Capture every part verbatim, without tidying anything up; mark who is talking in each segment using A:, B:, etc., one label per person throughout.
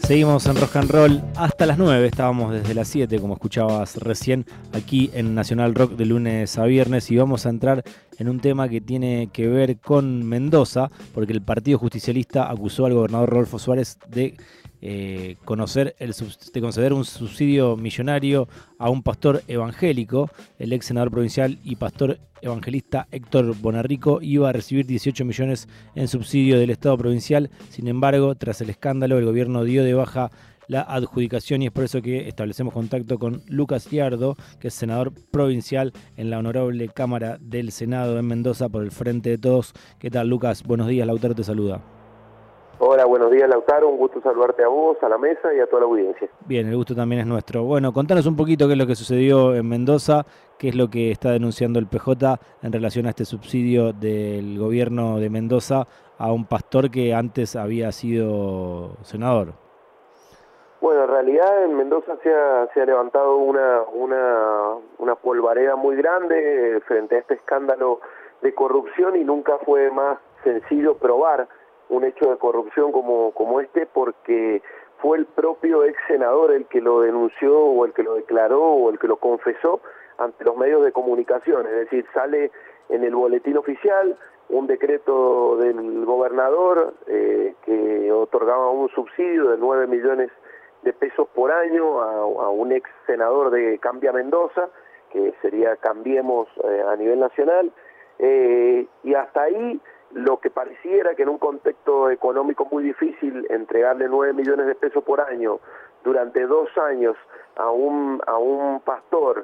A: Seguimos en Rock and Roll hasta las nueve, estábamos desde las siete, como escuchabas recién, aquí en Nacional Rock de lunes a viernes, y vamos a entrar en un tema que tiene que ver con Mendoza, porque el Partido Justicialista acusó al gobernador Rodolfo Suárez de eh, conocer el, de conceder un subsidio millonario a un pastor evangélico. El ex senador provincial y pastor evangelista Héctor Bonarrico iba a recibir dieciocho millones en subsidio del Estado provincial. Sin embargo, tras el escándalo, el gobierno dio de baja la adjudicación, y es por eso que establecemos contacto con Lucas Liardo, que es senador provincial en la honorable Cámara del Senado en Mendoza por el Frente de Todos. ¿Qué tal, Lucas? Buenos días, Lautaro te saluda.
B: Hola, buenos días, Lautaro, un gusto saludarte a vos, a la mesa y a toda la audiencia.
A: Bien, el gusto también es nuestro. Bueno, contanos un poquito qué es lo que sucedió en Mendoza, qué es lo que está denunciando el P J en relación a este subsidio del gobierno de Mendoza a un pastor que antes había sido senador.
B: Bueno, en realidad en Mendoza se ha, se ha levantado una, una, una polvareda muy grande frente a este escándalo de corrupción, y nunca fue más sencillo probar un hecho de corrupción como, como este, porque fue el propio ex senador el que lo denunció o el que lo declaró o el que lo confesó ante los medios de comunicación. Es decir, sale en el boletín oficial un decreto del gobernador eh, que otorgaba un subsidio de nueve millones de pesos por año a, a un ex senador de Cambia Mendoza, que sería Cambiemos eh, a nivel nacional, eh, y hasta ahí lo que pareciera que en un contexto económico muy difícil entregarle nueve millones de pesos por año durante dos años a un, a un pastor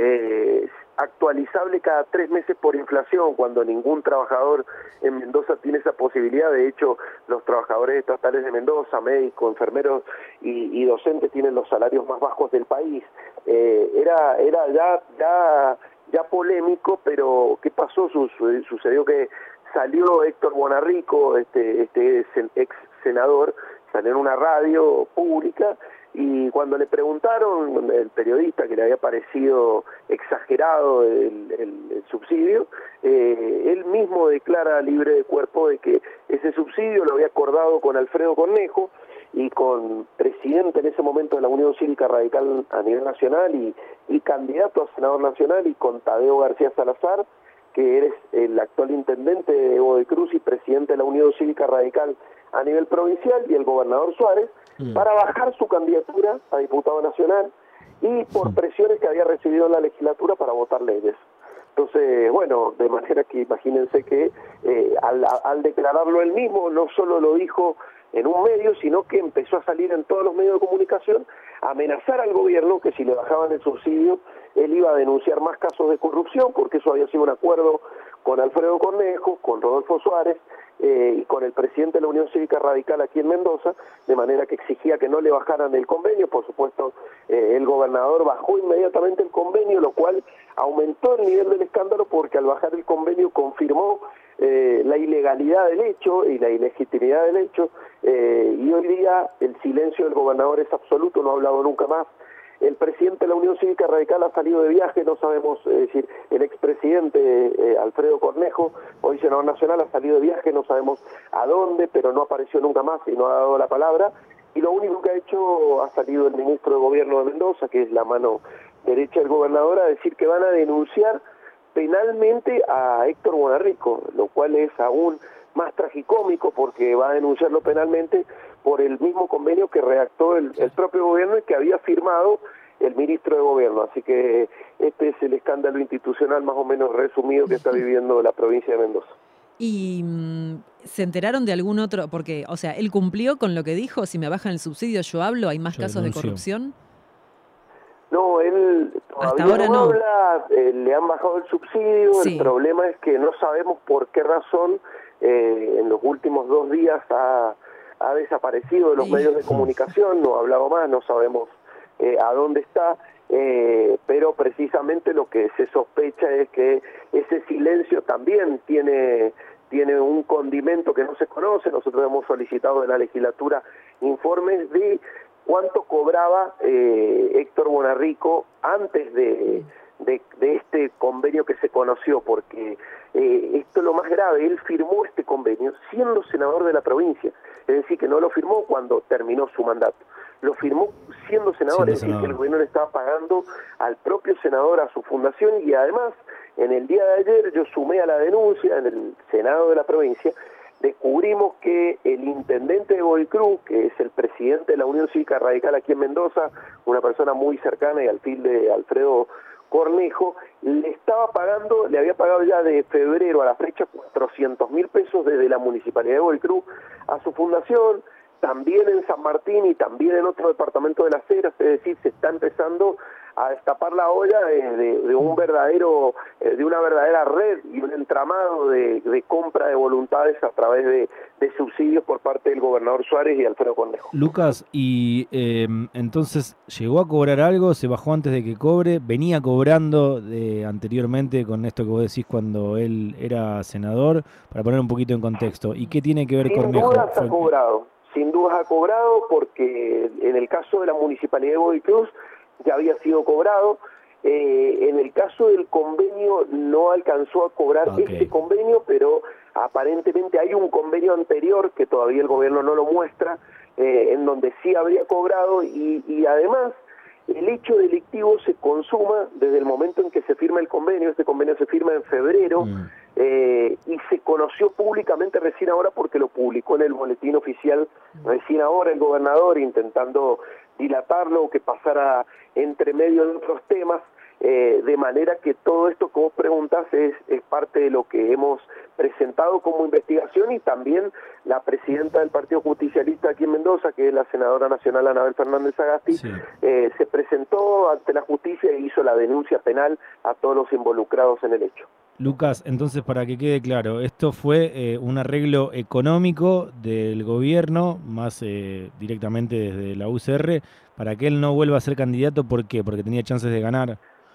B: eh, actualizable cada tres meses por inflación, cuando ningún trabajador en Mendoza tiene esa posibilidad. De hecho, los trabajadores estatales de Mendoza, médicos, enfermeros y, y docentes, tienen los salarios más bajos del país. Eh, era era ya, ya, ya polémico, pero ¿qué pasó? Sucedió que salió Héctor Bonarrico, este, este ex senador, salió en una radio pública, y cuando le preguntaron, el periodista, que le había parecido exagerado el, el, el subsidio, eh, él mismo declara libre de cuerpo de que ese subsidio lo había acordado con Alfredo Cornejo y con presidente en ese momento de la Unión Cívica Radical a nivel nacional y, y candidato a senador nacional, y con Tadeo García Salazar, que eres el actual intendente de Godoy Cruz y presidente de la Unión Cívica Radical a nivel provincial, y el gobernador Suárez, mm. para bajar su candidatura a diputado nacional, y por presiones que había recibido en la legislatura para votar leyes. Entonces, bueno, de manera que imagínense que eh, al, al declararlo él mismo, no solo lo dijo en un medio, sino que empezó a salir en todos los medios de comunicación a amenazar al gobierno que si le bajaban el subsidio, él iba a denunciar más casos de corrupción, porque eso había sido un acuerdo con Alfredo Cornejo, con Rodolfo Suárez eh, y con el presidente de la Unión Cívica Radical aquí en Mendoza, de manera que exigía que no le bajaran el convenio. Por supuesto, eh, el gobernador bajó inmediatamente el convenio, lo cual aumentó el nivel del escándalo, porque al bajar el convenio confirmó eh, la ilegalidad del hecho y la ilegitimidad del hecho, eh, y hoy día el silencio del gobernador es absoluto, no ha hablado nunca más. El presidente de la Unión Cívica Radical ha salido de viaje, no sabemos, es decir, el expresidente eh, Alfredo Cornejo, hoy senador nacional, ha salido de viaje, no sabemos a dónde, pero no apareció nunca más y no ha dado la palabra. Y lo único que ha hecho, ha salido el ministro de Gobierno de Mendoza, que es la mano derecha del gobernador, a decir que van a denunciar penalmente a Héctor Bonarrico, lo cual es aún más tragicómico, porque va a denunciarlo penalmente por el mismo convenio que redactó el, el propio gobierno y que había firmado el ministro de Gobierno. Así que este es el escándalo institucional más o menos resumido que está viviendo la provincia de Mendoza.
C: ¿Y mmm, se enteraron de algún otro? Porque, o sea, él cumplió con lo que dijo: si me bajan el subsidio yo hablo, ¿hay más
A: yo
C: casos
A: denuncio.
C: de corrupción?
B: No, él todavía
C: Hasta ahora
B: no,
C: no
B: habla, eh, le han bajado el subsidio, sí. El problema es que no sabemos por qué razón eh, en los últimos dos días ha, ha desaparecido de los sí. medios de comunicación, no ha hablado más, no sabemos eh, a dónde está, eh, pero precisamente lo que se sospecha es que ese silencio también tiene... tiene un condimento que no se conoce. Nosotros hemos solicitado de la legislatura informes de cuánto cobraba eh, Héctor Bonarrico antes de, de, de este convenio que se conoció, porque eh, esto es lo más grave, él firmó este convenio siendo senador de la provincia, es decir, que no lo firmó cuando terminó su mandato, lo firmó siendo senador,
A: Siendo
B: es decir,
A: senador.
B: que el gobierno le estaba pagando al propio senador, a su fundación, y además, en el día de ayer yo sumé a la denuncia en el Senado de la provincia, descubrimos que el intendente de Godoy Cruz, que es el presidente de la Unión Cívica Radical aquí en Mendoza, una persona muy cercana y al fin de Alfredo Cornejo, le estaba pagando, le había pagado ya de febrero a la fecha cuatrocientos mil pesos desde la Municipalidad de Godoy Cruz a su fundación, también en San Martín y también en otro departamento de Las Heras, es decir, se está empezando a destapar la olla de, de, de un verdadero, de una verdadera red y un entramado de, de compra de voluntades a través de, de subsidios por parte del gobernador Suárez y Alfredo Cornejo.
A: Lucas, y eh, entonces, ¿llegó a cobrar algo? ¿Se bajó antes de que cobre? ¿Venía cobrando de, anteriormente con esto que vos decís cuando él era senador? Para poner un poquito en contexto. ¿Y qué tiene que ver
B: Sin
A: Cornejo?
B: dudas
A: Fue...
B: ha cobrado, sin dudas ha cobrado porque en el caso de la Municipalidad de Godoy Cruz ya había sido cobrado, eh, en el caso del convenio no alcanzó a cobrar
A: Okay.
B: este convenio, pero aparentemente hay un convenio anterior que todavía el gobierno no lo muestra, eh, en donde sí habría cobrado y, y además el hecho delictivo se consuma desde el momento en que se firma el convenio, este convenio se firma en febrero,
A: Mm.
B: eh, y se conoció públicamente recién ahora porque lo publicó en el boletín oficial recién ahora el gobernador intentando dilatarlo o que pasara entre medio de otros temas, eh, de manera que todo esto que vos preguntas es, es parte de lo que hemos presentado como investigación y también la presidenta del Partido Justicialista aquí en Mendoza, que es la senadora nacional Anabel Fernández Agasti,
A: Sí.
B: eh, se presentó ante la justicia e hizo la denuncia penal a todos los involucrados en el hecho.
A: Lucas, entonces para que quede claro, esto fue eh, un arreglo económico del gobierno, más eh, directamente desde la U C R, para que él no vuelva a ser candidato. ¿Por qué? Porque tenía chances de ganar.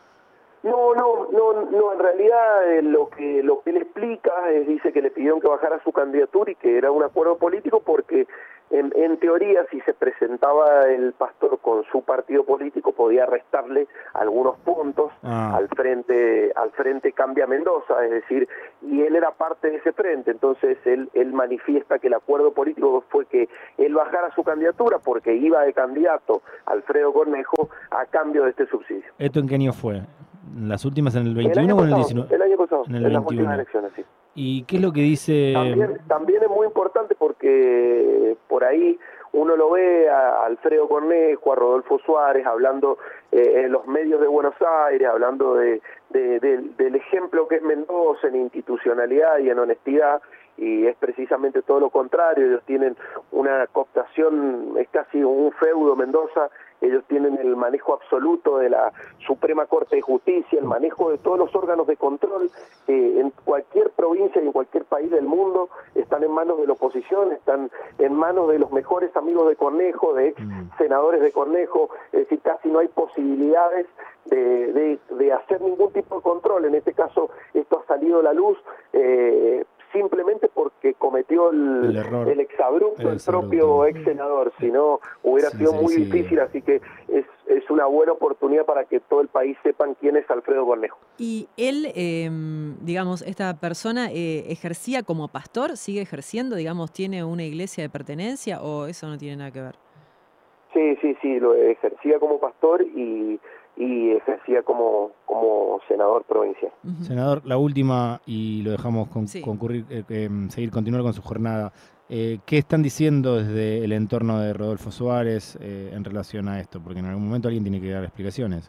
B: No, no, no, no, en realidad eh, lo que lo que él explica es, dice que le pidieron que bajara su candidatura y que era un acuerdo político porque en, en teoría si se presentaba el pastor con su partido político podía restarle algunos puntos
A: Ah.
B: al frente al frente Cambia Mendoza, es decir, y él era parte de ese frente, entonces él, él manifiesta que el acuerdo político fue que él bajara su candidatura porque iba de candidato Alfredo Cornejo a cambio de este subsidio.
A: ¿Esto en qué año fue? ¿En las últimas, en el
B: El
A: veintiuno
B: año
A: o en el
B: pasado,
A: diecinueve?
B: el año pasado,
A: En
B: en,
A: el
B: las últimas
A: veintiuno.
B: elecciones, sí.
A: ¿Y qué es lo que dice?
B: También, también es muy importante porque por ahí uno lo ve a Alfredo Cornejo, a Rodolfo Suárez, hablando eh, en los medios de Buenos Aires, hablando de, de, de, del ejemplo que es Mendoza en institucionalidad y en honestidad, y es precisamente todo lo contrario, ellos tienen una cooptación, es casi un feudo Mendoza, ellos tienen el manejo absoluto de la Suprema Corte de Justicia, el manejo de todos los órganos de control, eh, en cualquier provincia y en cualquier país del mundo están en manos de la oposición, están en manos de los mejores amigos de Cornejo, de ex senadores de Cornejo, es decir, casi no hay posibilidades de, de, de hacer ningún tipo de control, en este caso esto ha salido a la luz, eh, simplemente porque cometió el,
A: El error.
B: el exabrupto
A: El
B: el
A: exabrupto.
B: propio ex senador, si no hubiera
A: Sí,
B: sido
A: sí,
B: muy
A: sí.
B: difícil, así que es, es una buena oportunidad para que todo el país sepan quién es Alfredo Cornejo.
C: Y él, eh, digamos, esta persona eh, ejercía como pastor, sigue ejerciendo, digamos, tiene una iglesia de pertenencia o eso no tiene nada que ver.
B: Sí, sí, sí, lo ejercía como pastor y, y ejercía como, como senador provincial.
C: Ujú.
A: Senador, la última, y lo dejamos con,
C: Sí.
A: concurrir, eh, eh, seguir, continuar con su jornada. Eh, ¿Qué están diciendo desde el entorno de Rodolfo Suárez eh, en relación a esto? Porque en algún momento alguien tiene que dar explicaciones.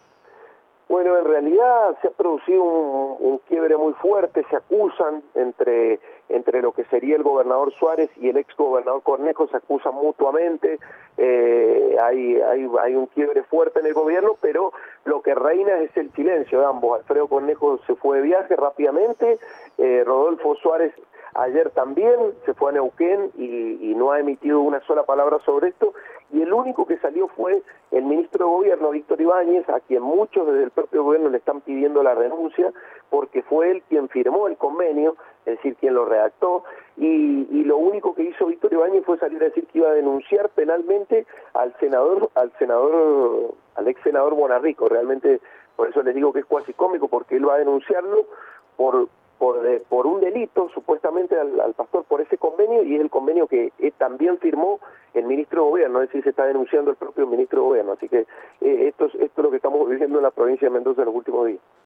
B: Bueno, en realidad se ha producido un, un quiebre muy fuerte, se acusan entre, entre lo que sería el gobernador Suárez y el ex gobernador Cornejo, se acusan mutuamente, eh, hay, hay, hay un quiebre fuerte en el gobierno, pero lo que reina es el silencio de ambos. Alfredo Cornejo se fue de viaje rápidamente, eh, Rodolfo Suárez ayer también se fue a Neuquén y, y no ha emitido una sola palabra sobre esto, y el único que salió fue el ministro de Gobierno, Víctor Ibáñez, a quien muchos desde el propio gobierno le están pidiendo la renuncia, porque fue él quien firmó el convenio, es decir, quien lo redactó, y, y lo único que hizo Víctor Ibáñez fue salir a decir que iba a denunciar penalmente al senador, al senador, al ex senador Bonarrico. Realmente, por eso les digo que es cuasi cómico, porque él va a denunciarlo por por, de, por un delito, supuestamente, al, al pastor por ese convenio, y es el convenio que eh, también firmó el ministro de Gobierno, es decir, se está denunciando el propio ministro de Gobierno. Así que eh, esto, es, esto es lo que estamos viviendo en la provincia de Mendoza en los últimos días.